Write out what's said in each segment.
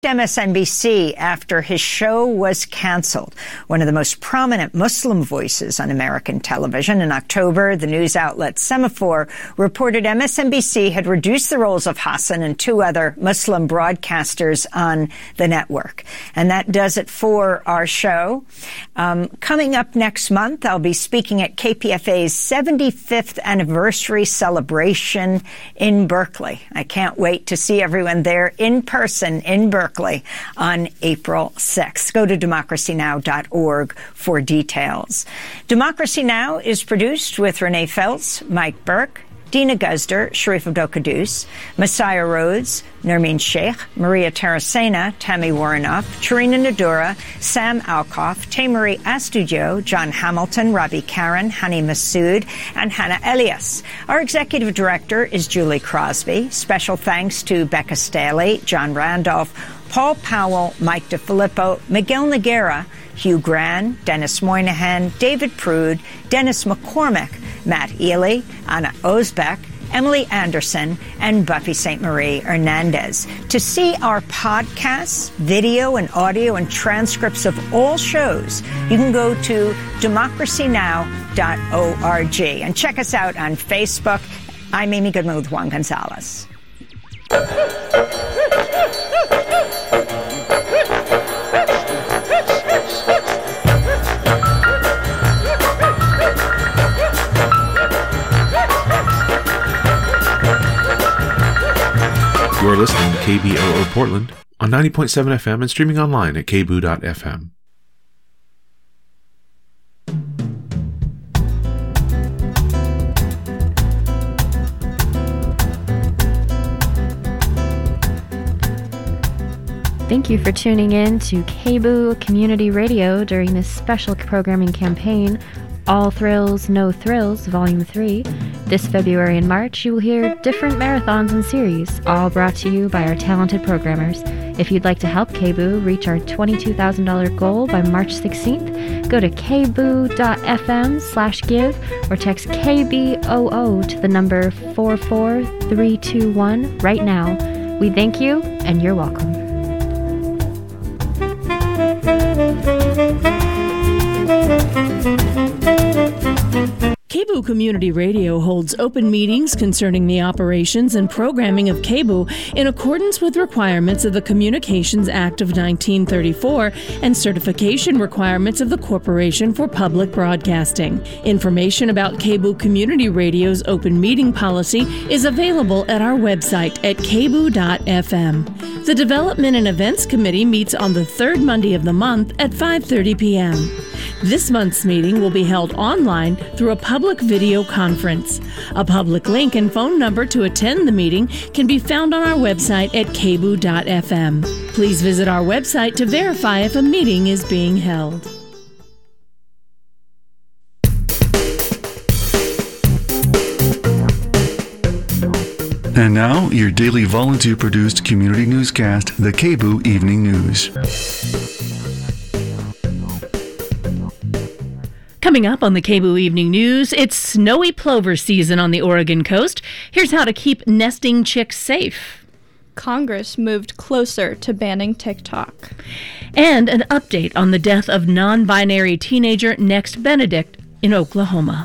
MSNBC after his show was canceled. One of the most prominent Muslim voices on American television. In October, the news outlet Semaphore reported MSNBC had reduced the roles of Hassan and two other Muslim broadcasters on the network. And that does it for our show. Coming up next month, I'll be speaking at KPFA's 75th anniversary celebration in Berkeley. I can't wait to see everyone there in person in Berkeley on April 6th. Go to democracynow.org for details. Democracy Now! Is produced with Renee Feltz, Mike Burke, Dina Guzder, Sharif Abdel-Qaddus, Messiah Rhodes, Nermeen Sheikh, Maria Taracena, Tammy Warrenoff, Charina Nadura, Sam Alkoff, Tamery Astudio, John Hamilton, Robbie Karen, Hani Massoud, and Hannah Elias. Our executive director is Julie Crosby. Special thanks to Becca Staley, John Randolph, Paul Powell, Mike DeFilippo, Miguel Noguera, Hugh Gran, Dennis Moynihan, David Prude, Dennis McCormick, Matt Ely, Anna Osbeck, Emily Anderson, and Buffy St. Marie Hernandez. To see our podcasts, video and audio and transcripts of all shows, you can go to democracynow.org and check us out on Facebook. I'm Amy Goodman with Juan Gonzalez. You're listening to KBOO Portland on 90.7 FM and streaming online at kboo.fm. Thank you for tuning in to KBOO Community Radio during this special programming campaign, All Thrills, No Thrills, Volume 3. This February and March, you will hear different marathons and series, all brought to you by our talented programmers. If you'd like to help KBOO reach our $22,000 goal by March 16th, go to kboo.fm/give or text KBOO to the number 44321 right now. We thank you, and you're welcome. KBOO Community Radio holds open meetings concerning the operations and programming of KBOO in accordance with requirements of the Communications Act of 1934 and certification requirements of the Corporation for Public Broadcasting. Information about KBOO Community Radio's open meeting policy is available at our website at kboo.fm. The Development and Events Committee meets on the third Monday of the month at 5:30 p.m. This month's meeting will be held online through a public video conference. A public link and phone number to attend the meeting can be found on our website at kboo.fm. Please visit our website to verify if a meeting is being held. And now, your daily volunteer-produced community newscast, the KBOO Evening News. Coming up on the KBOO Evening News, it's snowy plover season on the Oregon coast. Here's how to keep nesting chicks safe. Congress moved closer to banning TikTok. And an update on the death of non-binary teenager Next Benedict in Oklahoma.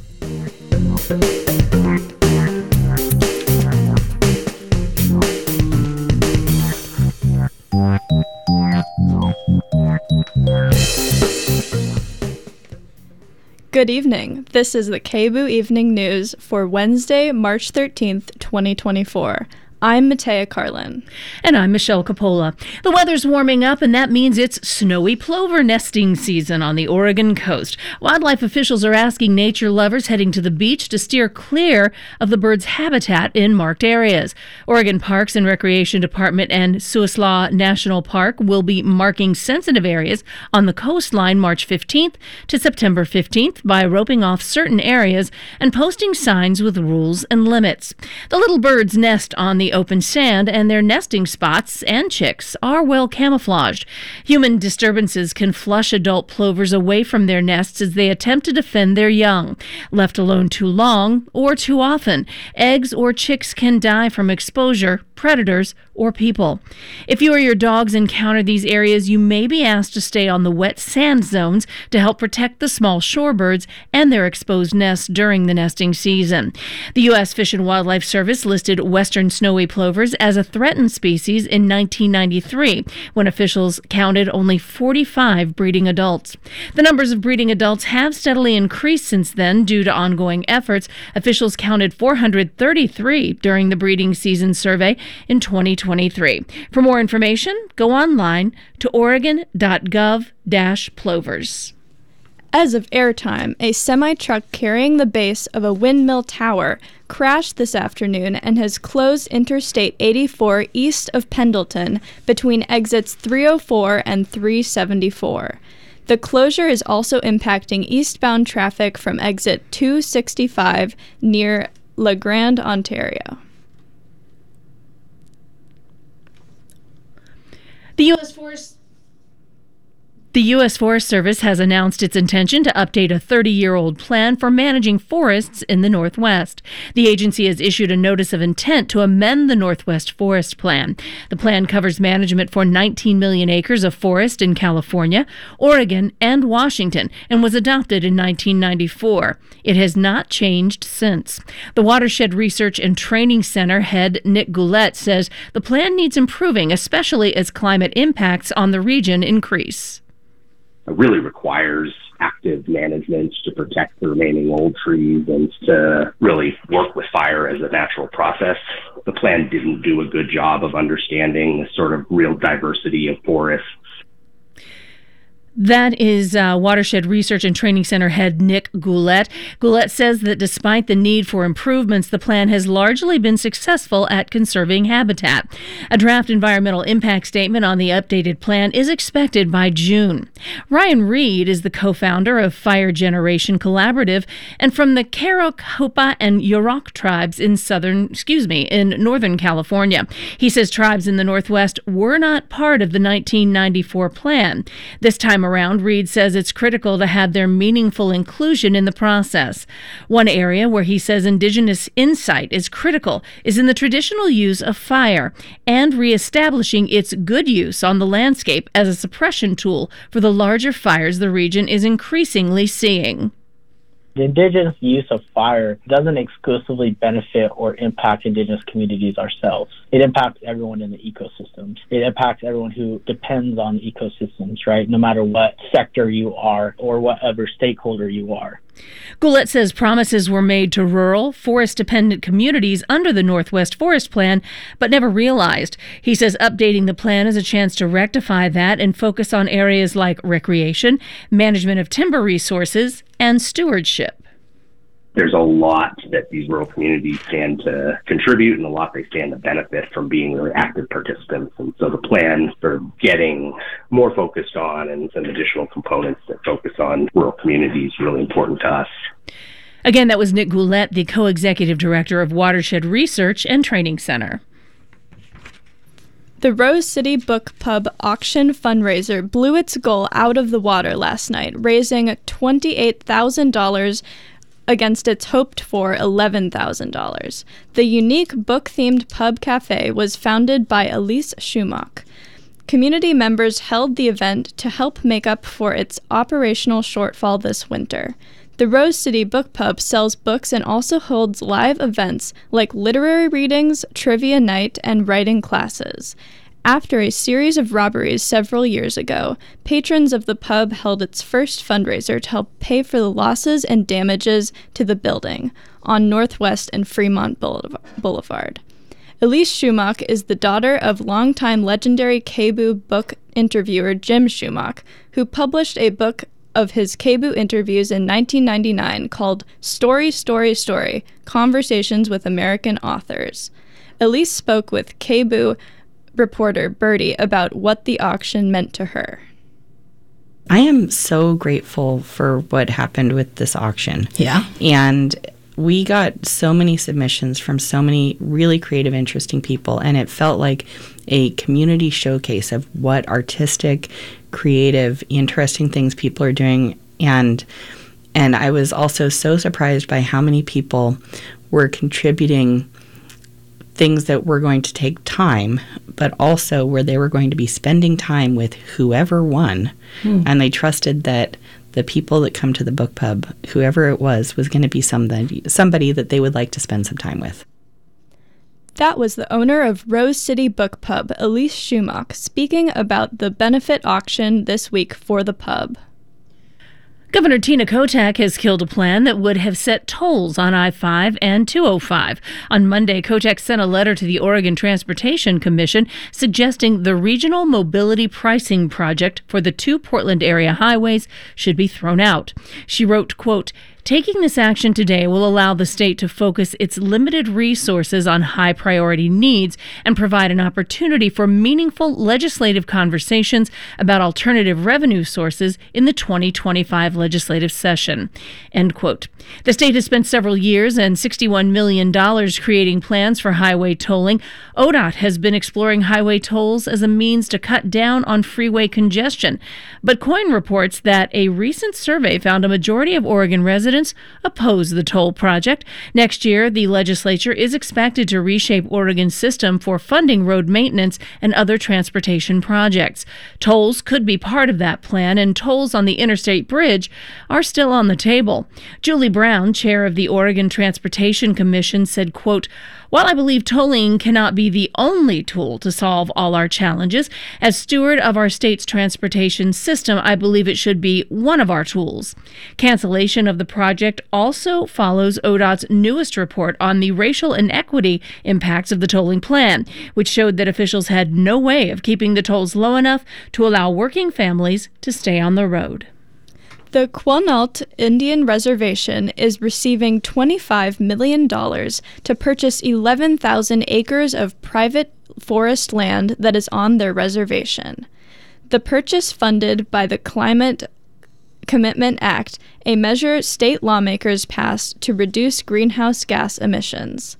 Good evening. This is the KBOO Evening News for Wednesday, March 13th, 2024. I'm Matea Carlin. And I'm Michelle Coppola. The weather's warming up, and that means it's snowy plover nesting season on the Oregon coast. Wildlife officials are asking nature lovers heading to the beach to steer clear of the bird's habitat in marked areas. Oregon Parks and Recreation Department and Siuslaw National Park will be marking sensitive areas on the coastline March 15th to September 15th by roping off certain areas and posting signs with rules and limits. The little birds nest on the open sand, and their nesting spots and chicks are well camouflaged. Human disturbances can flush adult plovers away from their nests as they attempt to defend their young. Left alone too long or too often, eggs or chicks can die from exposure, predators, or people. If you or your dogs encounter these areas, you may be asked to stay on the wet sand zones to help protect the small shorebirds and their exposed nests during the nesting season. The U.S. Fish and Wildlife Service listed western snowy plovers as a threatened species in 1993, when officials counted only 45 breeding adults. The numbers of breeding adults have steadily increased since then due to ongoing efforts. Officials counted 433 during the breeding season survey in 2023. For more information, go online to oregon.gov/plovers. As of airtime, a semi-truck carrying the base of a windmill tower crashed this afternoon and has closed Interstate 84 east of Pendleton between exits 304 and 374. The closure is also impacting eastbound traffic from exit 265 near La Grande, Ontario. The U.S. Forest Service has announced its intention to update a 30-year-old plan for managing forests in the Northwest. The agency has issued a notice of intent to amend the Northwest Forest Plan. The plan covers management for 19 million acres of forest in California, Oregon, and Washington, and was adopted in 1994. It has not changed since. The Watershed Research and Training Center head Nick Goulet says the plan needs improving, especially as climate impacts on the region increase. It really requires active management to protect the remaining old trees and to really work with fire as a natural process. The plan didn't do a good job of understanding the sort of real diversity of forests. That is Watershed Research and Training Center head Nick Goulet. Goulet says that despite the need for improvements, the plan has largely been successful at conserving habitat. A draft environmental impact statement on the updated plan is expected by June. Ryan Reed is the co-founder of Fire Generation Collaborative and from the Carrick, Hopa, and Yurok tribes in Northern California. He says tribes in the Northwest were not part of the 1994 plan. This time around, Reed says it's critical to have their meaningful inclusion in the process. One area where he says Indigenous insight is critical is in the traditional use of fire and reestablishing its good use on the landscape as a suppression tool for the larger fires the region is increasingly seeing. The Indigenous use of fire doesn't exclusively benefit or impact Indigenous communities ourselves. It impacts everyone in the ecosystems. It impacts everyone who depends on ecosystems, right? No matter what sector you are or whatever stakeholder you are. Goulet says promises were made to rural, forest-dependent communities under the Northwest Forest Plan, but never realized. He says updating the plan is a chance to rectify that and focus on areas like recreation, management of timber resources, and stewardship. There's a lot that these rural communities stand to contribute and a lot they stand to benefit from being really active participants. And so the plan for getting more focused on and some additional components that focus on rural communities is really important to us. Again, that was Nick Goulet, the co-executive director of Watershed Research and Training Center. The Rose City Book Pub auction fundraiser blew its goal out of the water last night, raising $28,000 against its hoped-for $11,000. The unique book-themed pub cafe was founded by Elise Schumach. Community members held the event to help make up for its operational shortfall this winter. The Rose City Book Pub sells books and also holds live events like literary readings, trivia night, and writing classes. After a series of robberies several years ago, patrons of the pub held its first fundraiser to help pay for the losses and damages to the building on Northwest and Fremont Boulevard. Elise Schumach is the daughter of longtime legendary KBOO book interviewer Jim Schumach, who published a book of his KBOO interviews in 1999 called Story, Story, Story: Conversations with American Authors. Elise spoke with KBOO reporter Birdie about what the auction meant to her. I am so grateful for what happened with this auction. Yeah. And we got so many submissions from so many really creative, interesting people, and it felt like a community showcase of what artistic, creative, interesting things people are doing. And I was also so surprised by how many people were contributing things that were going to take time, but also where they were going to be spending time with whoever won. And they trusted that the people that come to the book pub, whoever it was going to be somebody that they would like to spend some time with. That was the owner of Rose City Book Pub, Elise Schumacher, speaking about the benefit auction this week for the pub. Governor Tina Kotek has killed a plan that would have set tolls on I-5 and 205. On Monday, Kotek sent a letter to the Oregon Transportation Commission suggesting the Regional Mobility Pricing Project for the two Portland area highways should be thrown out. She wrote, quote, "Taking this action today will allow the state to focus its limited resources on high-priority needs and provide an opportunity for meaningful legislative conversations about alternative revenue sources in the 2025 legislative session." End quote. The state has spent several years and $61 million creating plans for highway tolling. ODOT has been exploring highway tolls as a means to cut down on freeway congestion. But COIN reports that a recent survey found a majority of Oregon residents oppose the toll project. Next year, the legislature is expected to reshape Oregon's system for funding road maintenance and other transportation projects. Tolls could be part of that plan, and tolls on the Interstate Bridge are still on the table. Julie Brown, chair of the Oregon Transportation Commission, said, quote, "While I believe tolling cannot be the only tool to solve all our challenges, as steward of our state's transportation system, I believe it should be one of our tools." Cancellation of the project also follows ODOT's newest report on the racial inequity impacts of the tolling plan, which showed that officials had no way of keeping the tolls low enough to allow working families to stay on the road. The Quinault Indian Reservation is receiving $25 million to purchase 11,000 acres of private forest land that is on their reservation. The purchase funded by the Climate Commitment Act, a measure state lawmakers passed to reduce greenhouse gas emissions.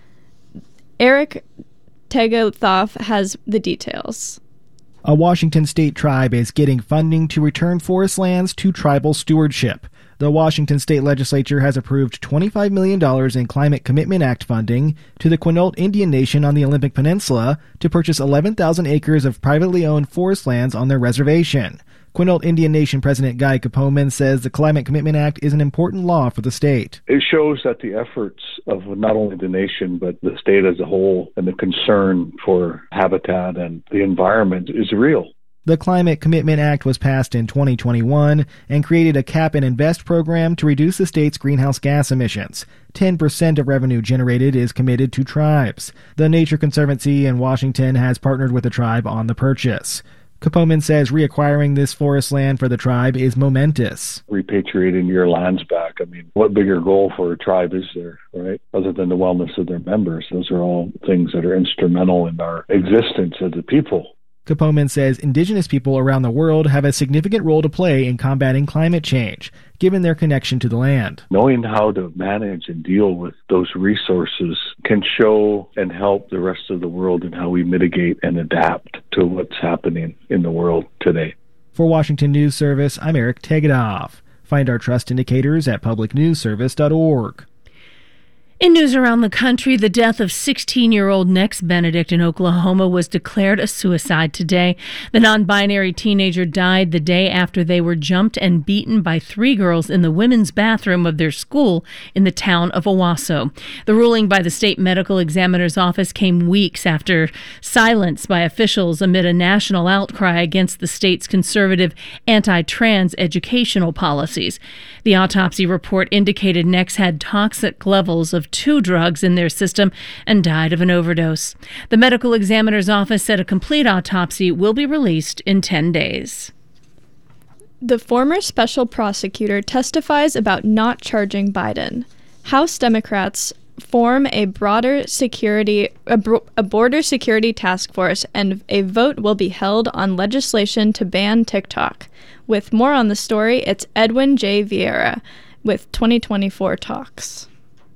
Eric Tegethoff has the details. A Washington state tribe is getting funding to return forest lands to tribal stewardship. The Washington state legislature has approved $25 million in Climate Commitment Act funding to the Quinault Indian Nation on the Olympic Peninsula to purchase 11,000 acres of privately owned forest lands on their reservation. Quinault Indian Nation President Guy Capoman says the Climate Commitment Act is an important law for the state. It shows that the efforts of not only the nation, but the state as a whole, and the concern for habitat and the environment is real. The Climate Commitment Act was passed in 2021 and created a cap and invest program to reduce the state's greenhouse gas emissions. 10% of revenue generated is committed to tribes. The Nature Conservancy in Washington has partnered with the tribe on the purchase. Capoman says reacquiring this forest land for the tribe is momentous. Repatriating your lands back. I mean, what bigger goal for a tribe is there, right? Other than the wellness of their members. Those are all things that are instrumental in our existence as a people. Capoman says indigenous people around the world have a significant role to play in combating climate change, given their connection to the land. Knowing how to manage and deal with those resources can show and help the rest of the world in how we mitigate and adapt to what's happening in the world today. For Washington News Service, I'm Eric Tegethoff. Find our trust indicators at publicnewsservice.org. In news around the country, the death of 16-year-old Nex Benedict in Oklahoma was declared a suicide today. The non-binary teenager died the day after they were jumped and beaten by 3 girls in the women's bathroom of their school in the town of Owasso. The ruling by the state medical examiner's office came weeks after silence by officials amid a national outcry against the state's conservative anti-trans educational policies. The autopsy report indicated Nex had toxic levels of 2 drugs in their system and died of an overdose. The medical examiner's office said a complete autopsy will be released in 10 days. The former special prosecutor testifies about not charging Biden. House Democrats form a border security task force, and a vote will be held on legislation to ban TikTok. With more on the story, it's Edwin J. Vieira with 2024 Talks.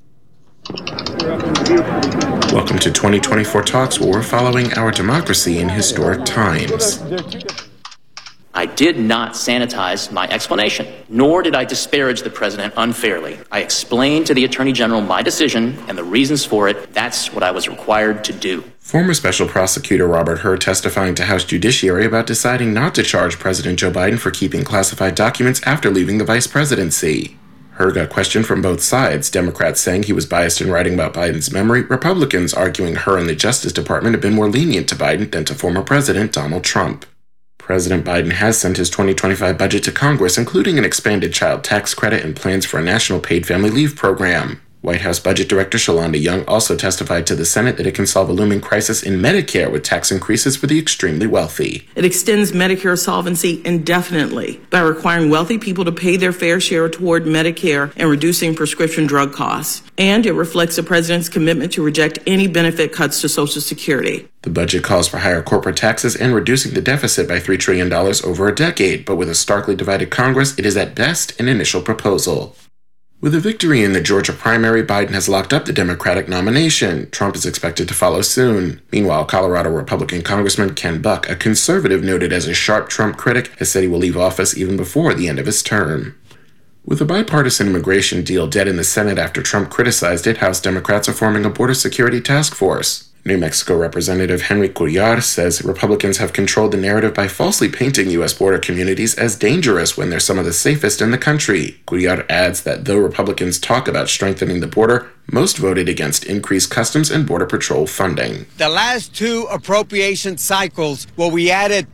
Welcome to 2024 Talks, where we're following our democracy in historic times. I did not sanitize my explanation, nor did I disparage the president unfairly. I explained to the Attorney General my decision and the reasons for it. That's what I was required to do. Former Special Prosecutor Robert Hur testifying to House Judiciary about deciding not to charge President Joe Biden for keeping classified documents after leaving the vice presidency. Hur got questioned from both sides, Democrats saying he was biased in writing about Biden's memory, Republicans arguing Hur and the Justice Department have been more lenient to Biden than to former President Donald Trump. President Biden has sent his 2025 budget to Congress, including an expanded child tax credit and plans for a national paid family leave program. White House Budget Director Shalanda Young also testified to the Senate that it can solve a looming crisis in Medicare with tax increases for the extremely wealthy. It extends Medicare solvency indefinitely by requiring wealthy people to pay their fair share toward Medicare and reducing prescription drug costs. And it reflects the president's commitment to reject any benefit cuts to Social Security. The budget calls for higher corporate taxes and reducing the deficit by $3 trillion over a decade, but with a starkly divided Congress, it is at best an initial proposal. With a victory in the Georgia primary, Biden has locked up the Democratic nomination. Trump is expected to follow soon. Meanwhile, Colorado Republican Congressman Ken Buck, a conservative noted as a sharp Trump critic, has said he will leave office even before the end of his term. With a bipartisan immigration deal dead in the Senate after Trump criticized it, House Democrats are forming a border security task force. New Mexico Representative Henry Cuellar says Republicans have controlled the narrative by falsely painting U.S. border communities as dangerous when they're some of the safest in the country. Cuellar adds that though Republicans talk about strengthening the border, most voted against increased Customs and Border Patrol funding. The last two appropriation cycles, we added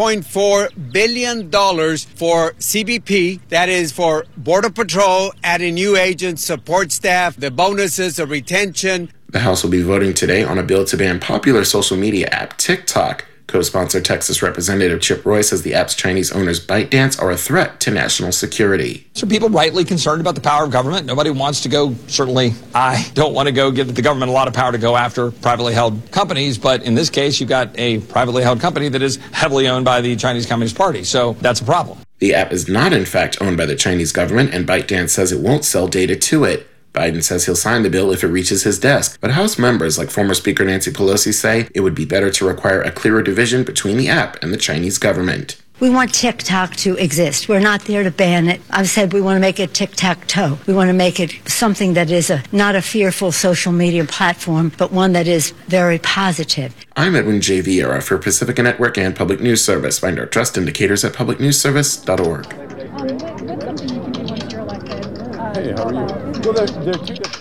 $2.4 billion for CBP, that is for Border Patrol, adding new agents, support staff, the bonuses, the retention. The House will be voting today on a bill to ban popular social media app TikTok. Co-sponsor Texas Representative Chip Roy says the app's Chinese owners ByteDance are a threat to national security. So people rightly concerned about the power of government. Nobody wants to go, certainly I don't want to go give the government a lot of power to go after privately held companies. But in this case, you've got a privately held company that is heavily owned by the Chinese Communist Party. So that's a problem. The app is not in fact owned by the Chinese government, and ByteDance says it won't sell data to it. Biden says he'll sign the bill if it reaches his desk, but House members like former Speaker Nancy Pelosi say it would be better to require a clearer division between the app and the Chinese government. We want TikTok to exist. We're not there to ban it. I've said we want to make it tic-tac-toe. We want to make it something that is not a fearful social media platform, but one that is very positive. I'm Edwin J. Vieira for Pacifica Network and Public News Service. Find our trust indicators at publicnewsservice.org. Hey, how are you? Well, there are two different...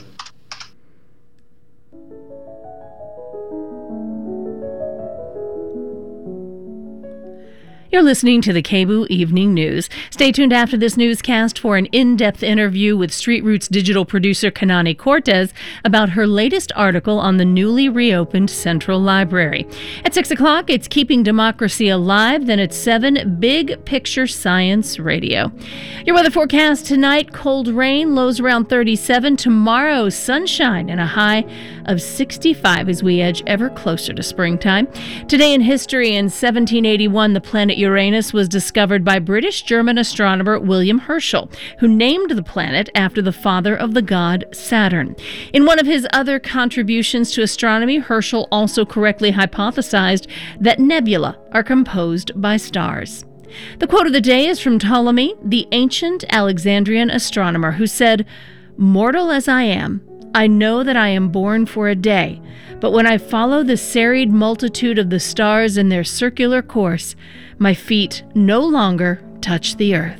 You're listening to the KBOO Evening News. Stay tuned after this newscast for an in-depth interview with Street Roots digital producer Kanani Cortez about her latest article on the newly reopened Central Library. At 6 o'clock, it's Keeping Democracy Alive. Then at 7, Big Picture Science Radio. Your weather forecast tonight, cold rain, lows around 37. Tomorrow, sunshine and a high of 65 as we edge ever closer to springtime. Today in history, in 1781, the planet Uranus was discovered by British-German astronomer William Herschel, who named the planet after the father of the god Saturn. In one of his other contributions to astronomy, Herschel also correctly hypothesized that nebula are composed by stars. The quote of the day is from Ptolemy, the ancient Alexandrian astronomer, who said, "Mortal as I am, I know that I am born for a day, but when I follow the serried multitude of the stars in their circular course, my feet no longer touch the earth."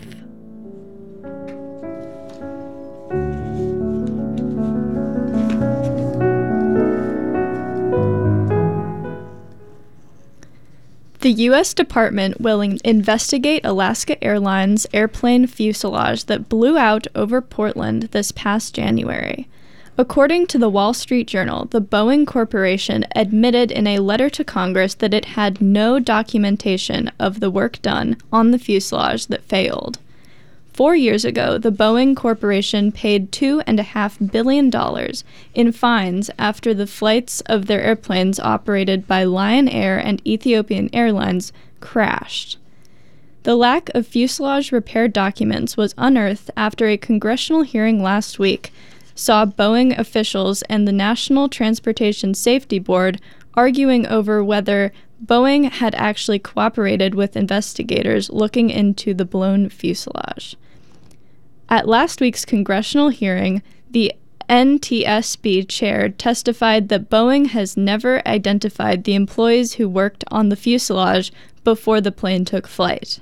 The U.S. Department will investigate Alaska Airlines airplane fuselage that blew out over Portland this past January. According to the Wall Street Journal, the Boeing Corporation admitted in a letter to Congress that it had no documentation of the work done on the fuselage that failed. 4 years ago, the Boeing Corporation paid $2.5 billion in fines after the flights of their airplanes operated by Lion Air and Ethiopian Airlines crashed. The lack of fuselage repair documents was unearthed after a congressional hearing last week saw Boeing officials and the National Transportation Safety Board arguing over whether Boeing had actually cooperated with investigators looking into the blown fuselage. At last week's congressional hearing, the NTSB chair testified that Boeing has never identified the employees who worked on the fuselage before the plane took flight.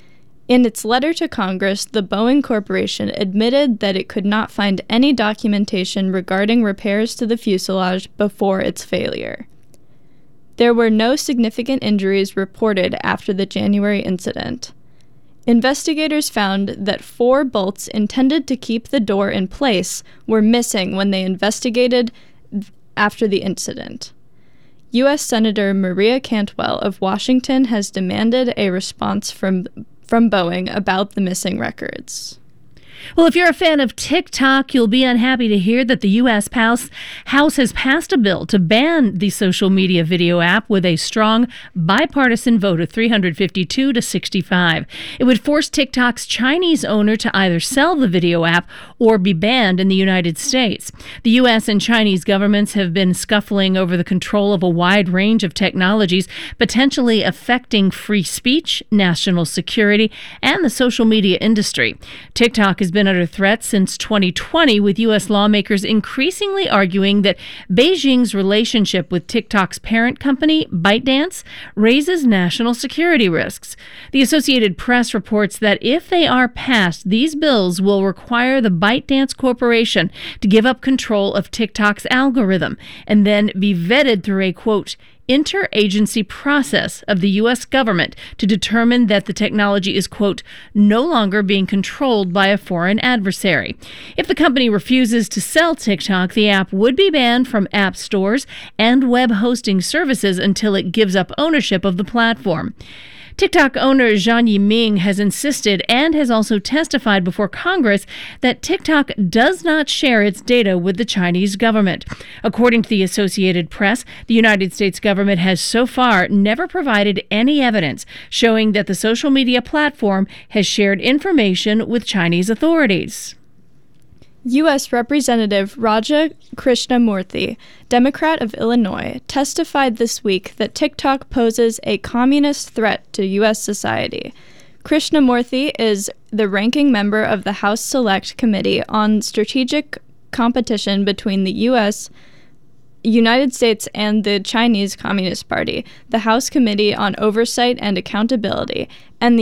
In its letter to Congress, the Boeing Corporation admitted that it could not find any documentation regarding repairs to the fuselage before its failure. There were no significant injuries reported after the January incident. Investigators found that 4 bolts intended to keep the door in place were missing when they investigated after the incident. U.S. Senator Maria Cantwell of Washington has demanded a response from Boeing about the missing records. Well, if you're a fan of TikTok, you'll be unhappy to hear that the U.S. House has passed a bill to ban the social media video app with a strong bipartisan vote of 352 to 65. It would force TikTok's Chinese owner to either sell the video app or be banned in the United States. The U.S. and Chinese governments have been scuffling over the control of a wide range of technologies, potentially affecting free speech, national security, and the social media industry. TikTok has been under threat since 2020, with U.S. lawmakers increasingly arguing that Beijing's relationship with TikTok's parent company, ByteDance, raises national security risks. The Associated Press reports that if they are passed, these bills will require the ByteDance Corporation to give up control of TikTok's algorithm and then be vetted through a, quote, interagency process of the U.S. government to determine that the technology is, quote, no longer being controlled by a foreign adversary. If the company refuses to sell TikTok, the app would be banned from app stores and web hosting services until it gives up ownership of the platform. TikTok owner Zhang Yiming has insisted and has also testified before Congress that TikTok does not share its data with the Chinese government. According to the Associated Press, the United States government has so far never provided any evidence showing that the social media platform has shared information with Chinese authorities. U.S. Representative Raja Krishnamurthy, Democrat of Illinois, testified this week that TikTok poses a communist threat to U.S. society. Krishnamurthy is the ranking member of the House Select Committee on Strategic Competition between the United States and the Chinese Communist Party, the House Committee on Oversight and Accountability, and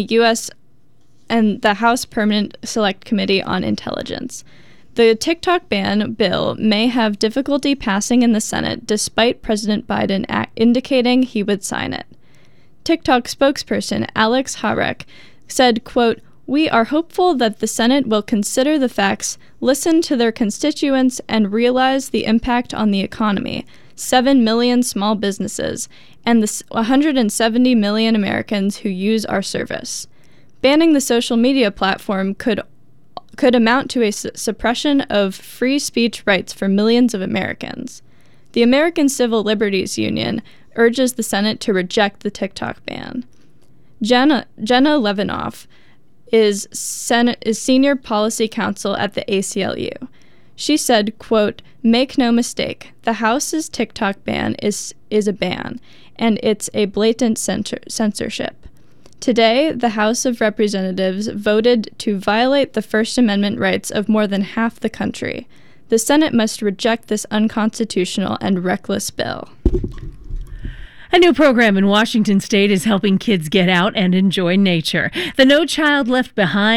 the House Permanent Select Committee on Intelligence. The TikTok ban bill may have difficulty passing in the Senate, despite President Biden indicating he would sign it. TikTok spokesperson Alex Harek said, quote, "We are hopeful that the Senate will consider the facts, listen to their constituents, and realize the impact on the economy, 7 million small businesses, and the 170 million Americans who use our service. Banning the social media platform could amount to a suppression of free speech rights for millions of Americans. The American Civil Liberties Union urges the Senate to reject the TikTok ban." Jenna Levinoff is senior policy counsel at the ACLU. She said, quote, "Make no mistake, the House's TikTok ban is a ban, and it's a blatant censorship. Today, the House of Representatives voted to violate the First Amendment rights of more than half the country. The Senate must reject this unconstitutional and reckless bill." A new program in Washington State is helping kids get out and enjoy nature. The No Child Left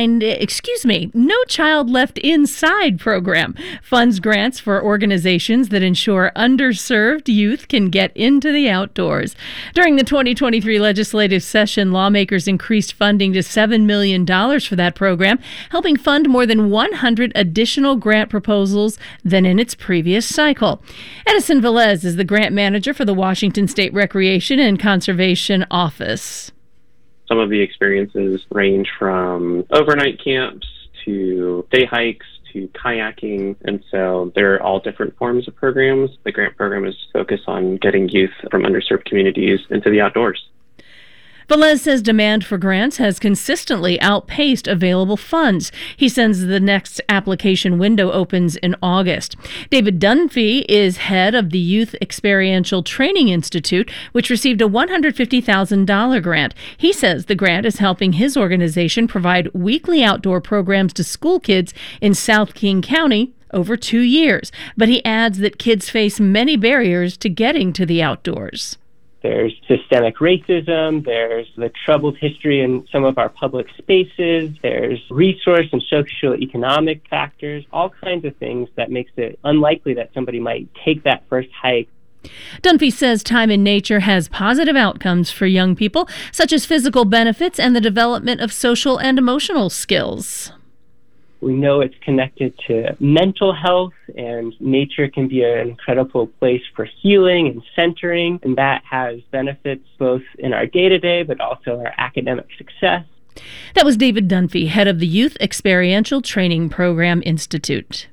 Inside program funds grants for organizations that ensure underserved youth can get into the outdoors. During the 2023 legislative session, lawmakers increased funding to $7 million for that program, helping fund more than 100 additional grant proposals than in its previous cycle. Edison Velez is the grant manager for the Washington State Recreation and Conservation Office. Some of the experiences range from overnight camps to day hikes to kayaking, and so they're all different forms of programs. The grant program is focused on getting youth from underserved communities into the outdoors. Velez says demand for grants has consistently outpaced available funds. He says the next application window opens in August. David Dunphy is head of the Youth Experiential Training Institute, which received a $150,000 grant. He says the grant is helping his organization provide weekly outdoor programs to school kids in South King County over 2 years. But he adds that kids face many barriers to getting to the outdoors. There's systemic racism, there's the troubled history in some of our public spaces, there's resource and socioeconomic factors, all kinds of things that makes it unlikely that somebody might take that first hike. Dunphy says time in nature has positive outcomes for young people, such as physical benefits and the development of social and emotional skills. We know it's connected to mental health, and nature can be an incredible place for healing and centering, and that has benefits both in our day-to-day but also our academic success. That was David Dunphy, head of the Youth Experiential Training Program Institute.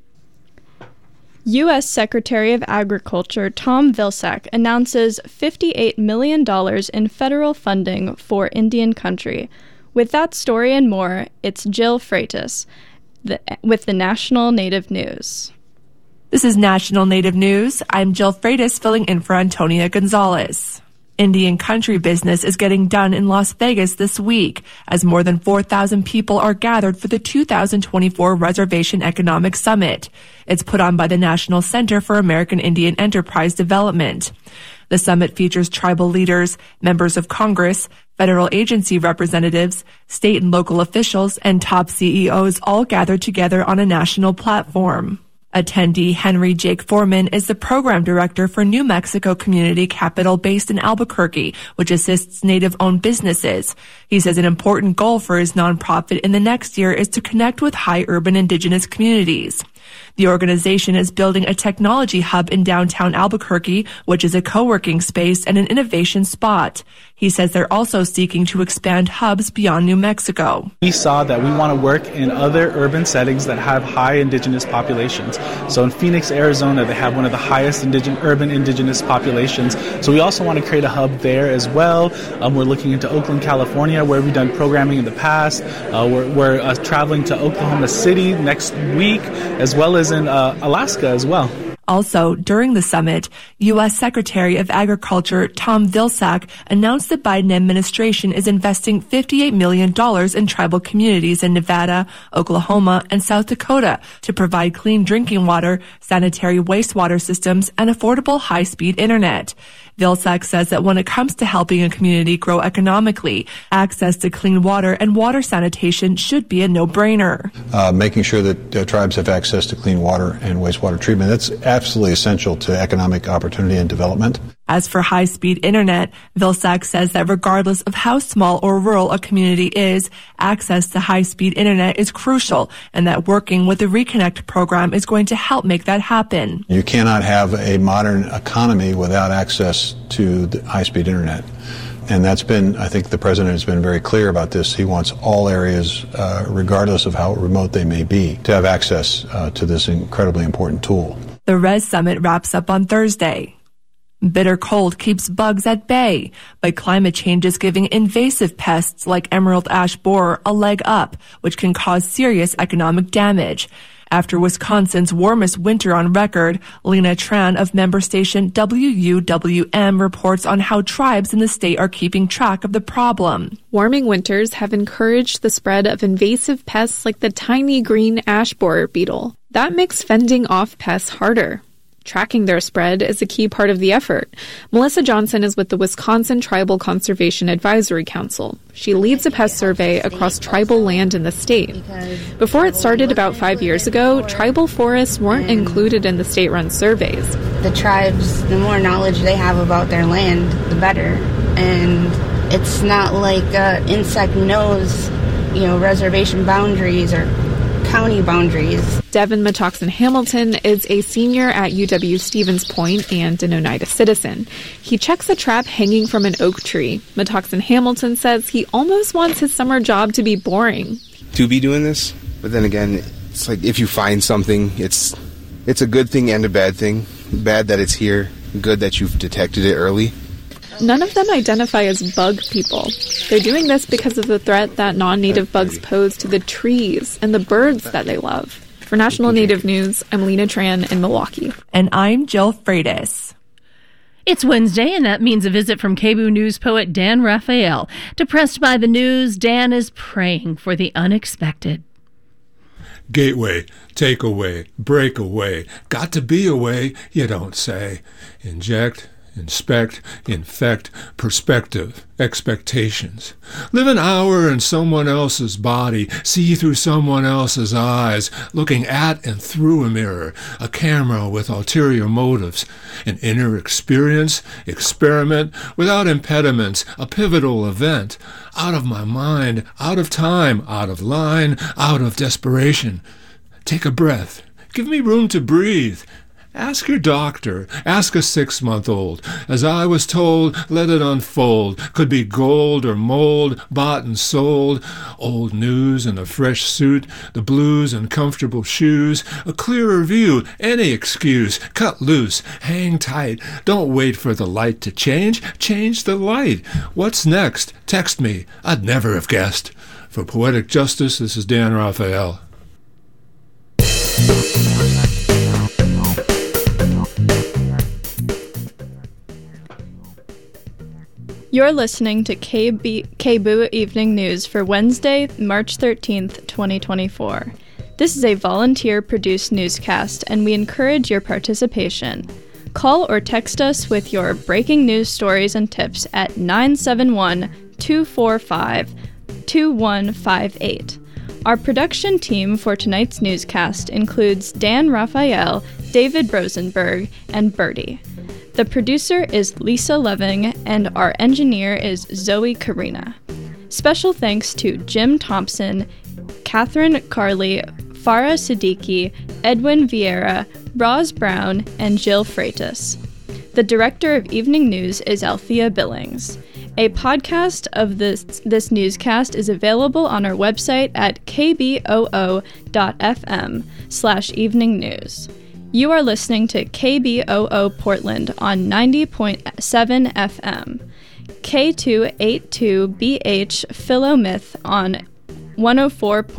U.S. Secretary of Agriculture Tom Vilsack announces $58 million in federal funding for Indian country. With that story and more, it's Jill Freitas with the National Native News. This is National Native News. I'm Jill Freitas filling in for Antonia Gonzalez. Indian country business is getting done in Las Vegas this week as more than 4,000 people are gathered for the 2024 Reservation Economic Summit. It's put on by the National Center for American Indian Enterprise Development. The summit features tribal leaders, members of Congress, federal agency representatives, state and local officials, and top CEOs all gathered together on a national platform. Attendee Henry Jake Foreman is the program director for New Mexico Community Capital based in Albuquerque, which assists Native-owned businesses. He says an important goal for his nonprofit in the next year is to connect with high urban Indigenous communities. The organization is building a technology hub in downtown Albuquerque, which is a co-working space and an innovation spot. He says they're also seeking to expand hubs beyond New Mexico. We saw that we want to work in other urban settings that have high Indigenous populations. So in Phoenix, Arizona, they have one of the highest urban Indigenous populations. So we also want to create a hub there as well. We're looking into Oakland, California, where we've done programming in the past. We're traveling to Oklahoma City next week, as well as in Alaska as well. Also, during the summit, U.S. Secretary of Agriculture Tom Vilsack announced the Biden administration is investing $58 million in tribal communities in Nevada, Oklahoma, and South Dakota to provide clean drinking water, sanitary wastewater systems, and affordable high-speed internet. Vilsack says that when it comes to helping a community grow economically, access to clean water and water sanitation should be a no-brainer. Making sure that tribes have access to clean water and wastewater treatment, that's absolutely essential to economic opportunity and development. As for high-speed internet, Vilsack says that regardless of how small or rural a community is, access to high-speed internet is crucial, and that working with the Reconnect program is going to help make that happen. You cannot have a modern economy without access to the high-speed internet. And that's been, I think the president has been very clear about this. He wants all areas, regardless of how remote they may be, to have access to this incredibly important tool. The Res Summit wraps up on Thursday. Bitter cold keeps bugs at bay, but climate change is giving invasive pests like emerald ash borer a leg up, which can cause serious economic damage. After Wisconsin's warmest winter on record, Lena Tran of member station WUWM reports on how tribes in the state are keeping track of the problem. Warming winters have encouraged the spread of invasive pests like the tiny green ash borer beetle. That makes fending off pests harder. Tracking their spread is a key part of the effort. Melissa Johnson is with the Wisconsin Tribal Conservation Advisory Council. She leads a pest survey across tribal land in the state. Before it started about 5 years ago, tribal forests weren't included in the state-run surveys. The tribes, the more knowledge they have about their land, the better. And it's not like insect knows, reservation boundaries or county boundaries. Devin Metoxen Hamilton is a senior at UW Stevens Point and an Oneida citizen. He checks a trap hanging from an oak tree. Metoxen Hamilton says he almost wants his summer job to be boring. To be doing this, but then again, it's like if you find something, it's a good thing and a bad thing. Bad that it's here, good that you've detected it early. None of them identify as bug people. They're doing this because of the threat that non-native bugs pose to the trees and the birds that they love. For National Native News, I'm Lena Tran in Milwaukee. And I'm Jill Freitas. It's Wednesday, and that means a visit from KBOO News poet Dan Raphael. Depressed by the news, Dan is praying for the unexpected. Gateway, take away, break away, got to be away, you don't say. Inject, inspect, infect, perspective, expectations. Live an hour in someone else's body, see through someone else's eyes, looking at and through a mirror, a camera with ulterior motives, an inner experience, experiment, without impediments, a pivotal event, out of my mind, out of time, out of line, out of desperation. Take a breath. Give me room to breathe. Ask your doctor, ask a 6-month-old. As I was told, let it unfold. Could be gold or mold, bought and sold. Old news and a fresh suit, the blues and comfortable shoes. A clearer view, any excuse. Cut loose, hang tight. Don't wait for the light to change. Change the light. What's next? Text me. I'd never have guessed. For Poetic Justice, this is Dan Raphael. You're listening to KBOO Evening News for Wednesday, March 13th, 2024. This is a volunteer-produced newscast, and we encourage your participation. Call or text us with your breaking news stories and tips at 971-245-2158. Our production team for tonight's newscast includes Dan Raphael, David Rosenberg, and Bertie. The producer is Lisa Loving, and our engineer is Zoe Karina. Special thanks to Jim Thompson, Catherine Carley, Farah Siddiqui, Edwin Vieira, Roz Brown, and Jill Freitas. The director of Evening News is Althea Billings. A podcast of this newscast is available on our website at kboo.fm/evening news. You are listening to KBOO Portland on 90.7 FM, K282BH Philomyth on 104.